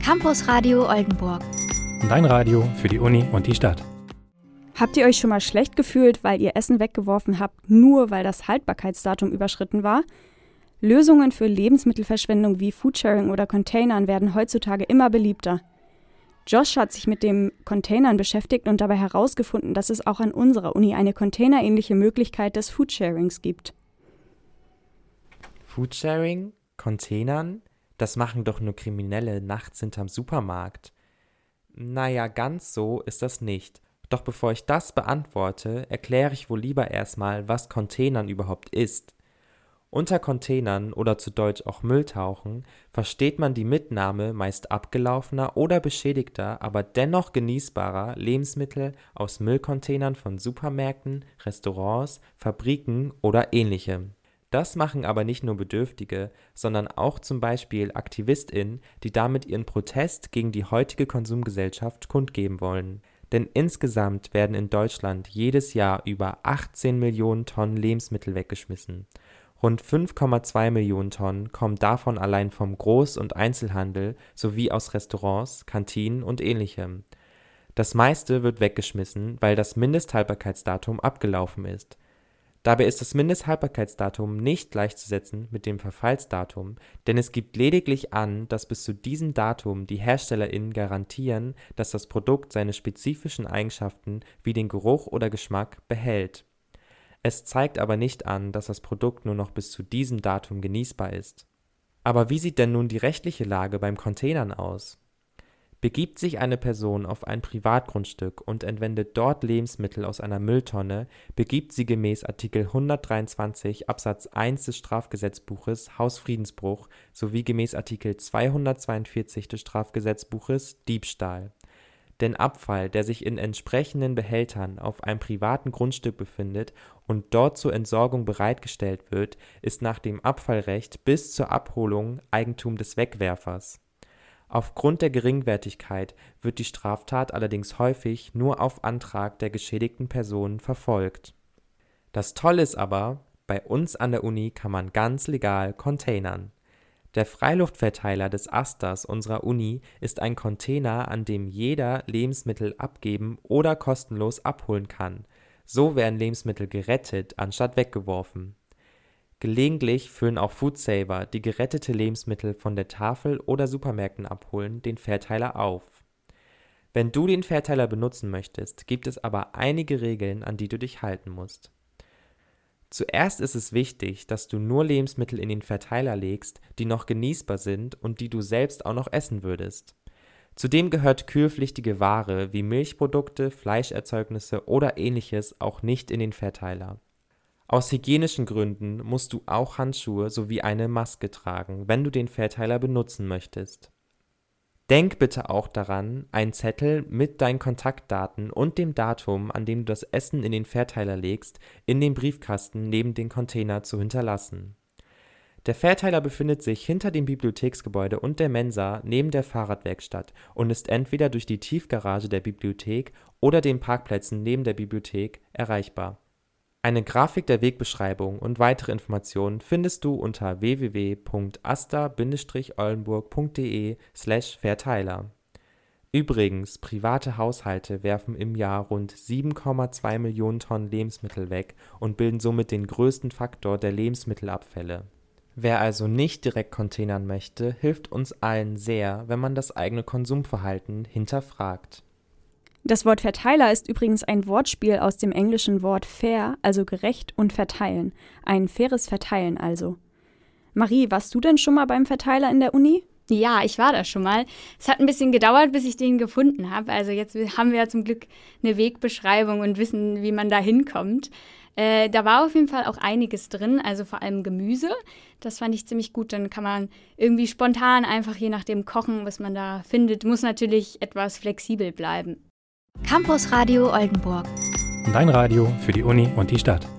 Campus Radio Oldenburg. Dein Radio für die Uni und die Stadt. Habt ihr euch schon mal schlecht gefühlt, weil ihr Essen weggeworfen habt, nur weil das Haltbarkeitsdatum überschritten war? Lösungen für Lebensmittelverschwendung wie Foodsharing oder Containern werden heutzutage immer beliebter. Josh hat sich mit dem Containern beschäftigt und dabei herausgefunden, dass es auch an unserer Uni eine containerähnliche Möglichkeit des Foodsharings gibt. Foodsharing? Containern? Das machen doch nur Kriminelle nachts hinterm Supermarkt. Naja, ganz so ist das nicht. Doch bevor ich das beantworte, erkläre ich wohl lieber erstmal, was Containern überhaupt ist. Unter Containern oder zu Deutsch auch Mülltauchen versteht man die Mitnahme meist abgelaufener oder beschädigter, aber dennoch genießbarer Lebensmittel aus Müllcontainern von Supermärkten, Restaurants, Fabriken oder ähnlichem. Das machen aber nicht nur Bedürftige, sondern auch zum Beispiel AktivistInnen, die damit ihren Protest gegen die heutige Konsumgesellschaft kundgeben wollen. Denn insgesamt werden in Deutschland jedes Jahr über 18 Millionen Tonnen Lebensmittel weggeschmissen. Rund 5,2 Millionen Tonnen kommen davon allein vom Groß- und Einzelhandel sowie aus Restaurants, Kantinen und Ähnlichem. Das meiste wird weggeschmissen, weil das Mindesthaltbarkeitsdatum abgelaufen ist. Dabei ist das Mindesthaltbarkeitsdatum nicht gleichzusetzen mit dem Verfallsdatum, denn es gibt lediglich an, dass bis zu diesem Datum die HerstellerInnen garantieren, dass das Produkt seine spezifischen Eigenschaften wie den Geruch oder Geschmack behält. Es zeigt aber nicht an, dass das Produkt nur noch bis zu diesem Datum genießbar ist. Aber wie sieht denn nun die rechtliche Lage beim Containern aus? Begibt sich eine Person auf ein Privatgrundstück und entwendet dort Lebensmittel aus einer Mülltonne, begibt sie gemäß Artikel 123 Absatz 1 des Strafgesetzbuches Hausfriedensbruch sowie gemäß Artikel 242 des Strafgesetzbuches Diebstahl. Denn Abfall, der sich in entsprechenden Behältern auf einem privaten Grundstück befindet und dort zur Entsorgung bereitgestellt wird, ist nach dem Abfallrecht bis zur Abholung Eigentum des Wegwerfers. Aufgrund der Geringwertigkeit wird die Straftat allerdings häufig nur auf Antrag der geschädigten Person verfolgt. Das Tolle ist aber, bei uns an der Uni kann man ganz legal containern. Der Freiluftverteiler des Asters unserer Uni ist ein Container, an dem jeder Lebensmittel abgeben oder kostenlos abholen kann. So werden Lebensmittel gerettet, anstatt weggeworfen. Gelegentlich füllen auch Foodsaver, die gerettete Lebensmittel von der Tafel oder Supermärkten abholen, den Verteiler auf. Wenn du den Verteiler benutzen möchtest, gibt es aber einige Regeln, an die du dich halten musst. Zuerst ist es wichtig, dass du nur Lebensmittel in den Verteiler legst, die noch genießbar sind und die du selbst auch noch essen würdest. Zudem gehört kühlpflichtige Ware wie Milchprodukte, Fleischerzeugnisse oder ähnliches auch nicht in den Verteiler. Aus hygienischen Gründen musst du auch Handschuhe sowie eine Maske tragen, wenn du den Verteiler benutzen möchtest. Denk bitte auch daran, einen Zettel mit deinen Kontaktdaten und dem Datum, an dem du das Essen in den Verteiler legst, in den Briefkasten neben dem Container zu hinterlassen. Der Verteiler befindet sich hinter dem Bibliotheksgebäude und der Mensa neben der Fahrradwerkstatt und ist entweder durch die Tiefgarage der Bibliothek oder den Parkplätzen neben der Bibliothek erreichbar. Eine Grafik der Wegbeschreibung und weitere Informationen findest du unter www.asta-oldenburg.de/Verteiler. Übrigens, private Haushalte werfen im Jahr rund 7,2 Millionen Tonnen Lebensmittel weg und bilden somit den größten Faktor der Lebensmittelabfälle. Wer also nicht direkt containern möchte, hilft uns allen sehr, wenn man das eigene Konsumverhalten hinterfragt. Das Wort Verteiler ist übrigens ein Wortspiel aus dem englischen Wort fair, also gerecht, und verteilen. Ein faires Verteilen also. Marie, warst du denn schon mal beim Verteiler in der Uni? Ja, ich war da schon mal. Es hat ein bisschen gedauert, bis ich den gefunden habe. Also jetzt haben wir ja zum Glück eine Wegbeschreibung und wissen, wie man da hinkommt. Da war auf jeden Fall auch einiges drin, also vor allem Gemüse. Das fand ich ziemlich gut. Dann kann man irgendwie spontan einfach je nachdem kochen, was man da findet. Muss natürlich etwas flexibel bleiben. Campus Radio Oldenburg. Dein Radio für die Uni und die Stadt.